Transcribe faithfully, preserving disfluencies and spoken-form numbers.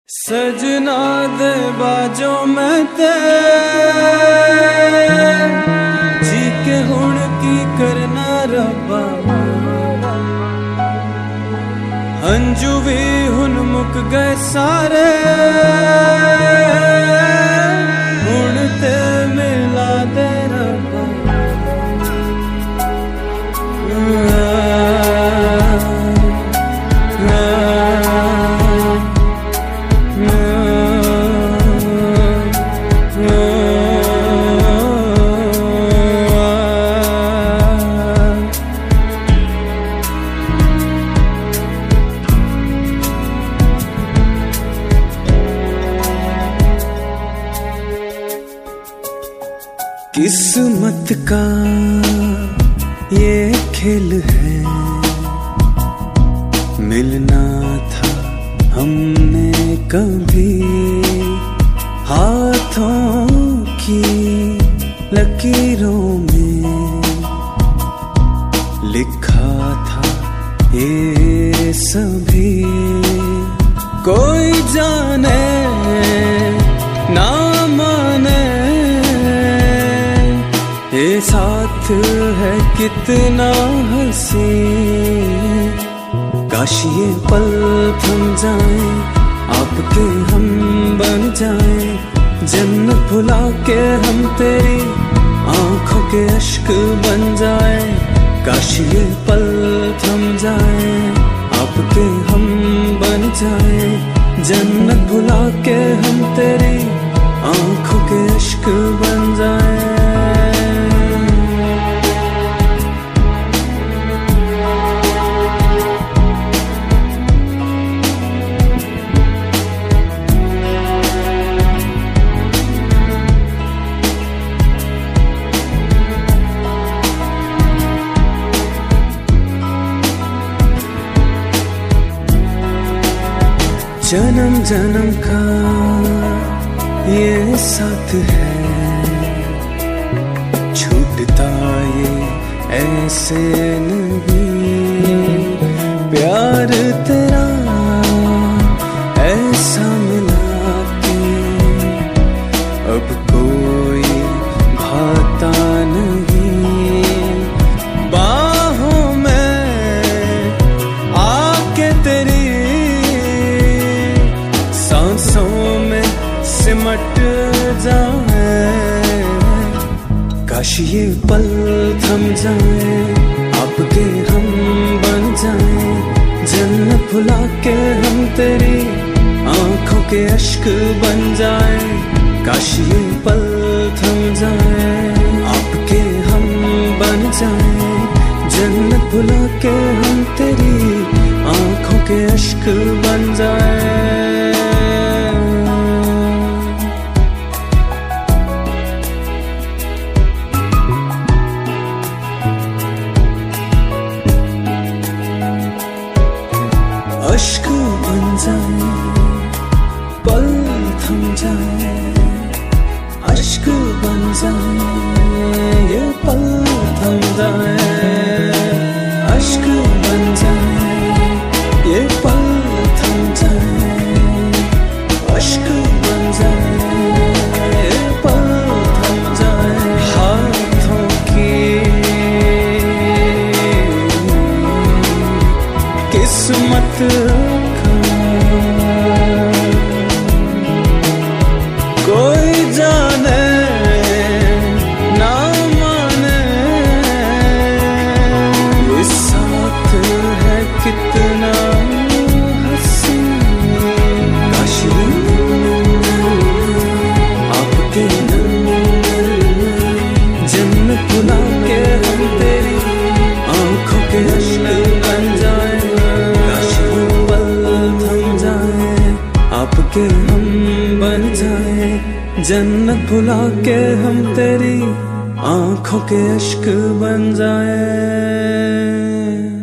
सजना दे बाजो मैं ते जी के हुण की करना रब्बा, हंजू भी हुण मुक गए सारे, हुण ते मिला दे रब्बा। किस्मत का ये खेल है, मिलना था हमने कभी, हाथों की लकीरों में लिखा था ये सभी। कोई जाने ना माने ये साथ है कितना हंसी, काश ये पल थम जाए, आपके हम बन जाए, जन्नत भुला के हम तेरी आंखों के अश्क बन जाए। काश ये पल थम जाए, आपके हम बन जाए, जन्नत भुला के हम तेरी आंखों के अश्क बन जाए। जन्म जन्म का ये साथ है, छूटता ये ऐसे नहीं, प्यार तेरा ऐसा मिला के अब कोई भाता नहीं। बाहों में आके तेरी सांसों में सिमट जाए, काश ये पल थम जाए, आपके हम बन जाए, जन्नत भुला के हम तेरी आंखों के अश्क बन जाए। काश ये पल थम जाए, आपके हम बन जाए, जन्नत भुला के हम तेरी आंखों के अश्क बन जाए। अश्क बन जाए, पल थम जाए, अश्क बन जाए, ये पल थम जाए, अश्क बन जाए, ये पल थम जाए, अश्क बन जाए, ये पल थम जाए। हाथों की किस्मत कोई जाने ना माने, ये साथ है कितना हंसी, काश आपके जन्नत भुला के हम तेरी आंखों के अश्क बन जाए। आपके हम बन जाए, जन्नत भुला के हम तेरी आंखों के अश्क बन जाए।